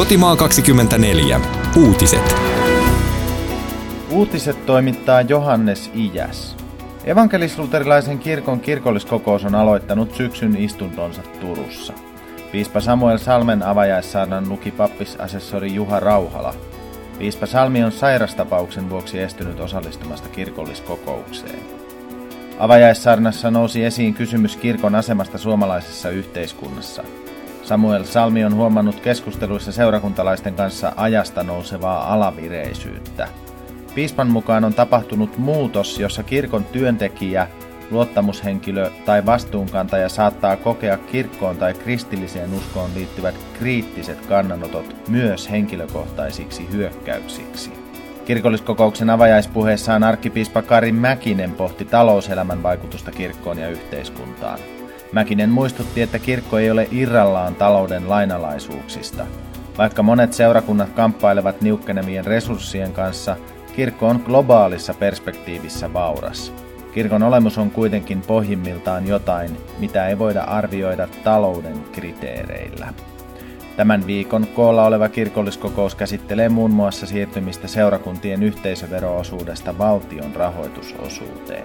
Kotimaa 24. Uutiset. Uutiset toimittaa Johannes Ijäs. Evankelis-luterilaisen kirkon kirkolliskokous on aloittanut syksyn istuntonsa Turussa. Piispa Samuel Salmen avajaissaarnan luki pappisasessori Juha Rauhala. Piispa Salmi on sairastapauksen vuoksi estynyt osallistumasta kirkolliskokoukseen. Avajaissaarnassa nousi esiin kysymys kirkon asemasta suomalaisessa yhteiskunnassa. Samuel Salmi on huomannut keskusteluissa seurakuntalaisten kanssa ajasta nousevaa alavireisyyttä. Piispan mukaan on tapahtunut muutos, jossa kirkon työntekijä, luottamushenkilö tai vastuunkantaja saattaa kokea kirkkoon tai kristilliseen uskoon liittyvät kriittiset kannanotot myös henkilökohtaisiksi hyökkäyksiksi. Kirkolliskokouksen avajaispuheessaan arkkipiispa Kari Mäkinen pohti talouselämän vaikutusta kirkkoon ja yhteiskuntaan. Mäkinen muistutti, että kirkko ei ole irrallaan talouden lainalaisuuksista. Vaikka monet seurakunnat kamppailevat niukkenevien resurssien kanssa, kirkko on globaalissa perspektiivissä vauras. Kirkon olemus on kuitenkin pohjimmiltaan jotain, mitä ei voida arvioida talouden kriteereillä. Tämän viikon koolla oleva kirkolliskokous käsittelee muun muassa siirtymistä seurakuntien yhteisövero-osuudesta valtion rahoitusosuuteen.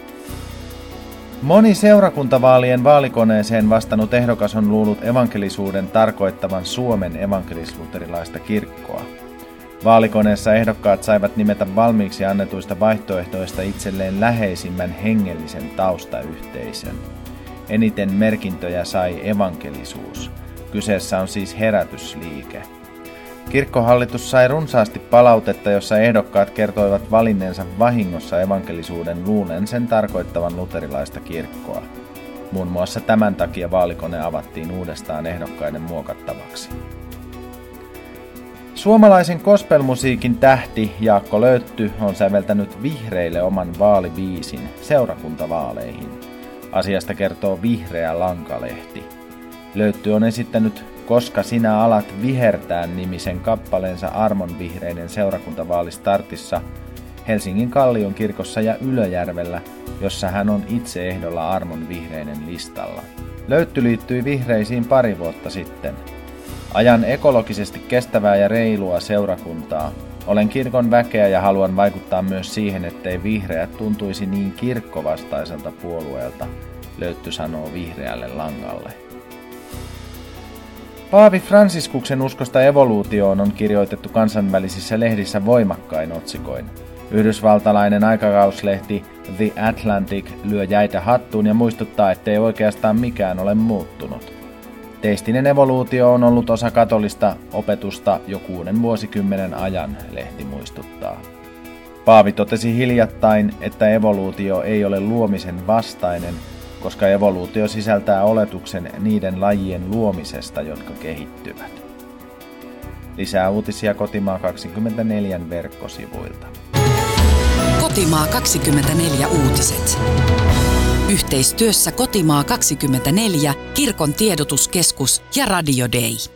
Moni seurakuntavaalien vaalikoneeseen vastannut ehdokas on luullut evankelisuuden tarkoittavan Suomen evankelis-luterilaista kirkkoa. Vaalikoneessa ehdokkaat saivat nimetä valmiiksi annetuista vaihtoehtoista itselleen läheisimmän hengellisen taustayhteisön. Eniten merkintöjä sai evankelisuus. Kyseessä on siis herätysliike. Kirkkohallitus sai runsaasti palautetta, jossa ehdokkaat kertoivat valinneensa vahingossa evankelisuuden luulen sen tarkoittavan luterilaista kirkkoa. Muun muassa tämän takia vaalikone avattiin uudestaan ehdokkaiden muokattavaksi. Suomalaisen gospelmusiikin tähti Jaakko Löytty on säveltänyt Vihreille oman vaalibiisin seurakuntavaaleihin. Asiasta kertoo Vihreä Lankalehti. Löytty on esittänyt Koska sinä alat vihertää -nimisen kappaleensa Armon vihreiden seurakuntavaalistartissa Helsingin Kallion kirkossa ja Ylöjärvellä, jossa hän on itse ehdolla Armon vihreiden listalla. Löytty liittyi vihreisiin pari vuotta sitten. Ajan ekologisesti kestävää ja reilua seurakuntaa. Olen kirkon väkeä ja haluan vaikuttaa myös siihen, ettei vihreät tuntuisi niin kirkkovastaiselta puolueelta, Löytty sanoo Vihreälle Langalle. Paavi Fransiskuksen uskosta evoluutioon on kirjoitettu kansainvälisissä lehdissä voimakkain otsikoin. Yhdysvaltalainen aikakauslehti The Atlantic lyö jäitä hattuun ja muistuttaa, ettei oikeastaan mikään ole muuttunut. Teistinen evoluutio on ollut osa katolista opetusta jo 6 vuosikymmenen ajan, lehti muistuttaa. Paavi totesi hiljattain, että evoluutio ei ole luomisen vastainen, koska evoluutio sisältää oletuksen niiden lajien luomisesta, jotka kehittyvät. Lisää uutisia Kotimaa 24 verkkosivuilta. Kotimaa 24 uutiset. Yhteistyössä Kotimaa 24, Kirkon tiedotuskeskus ja Radio Day.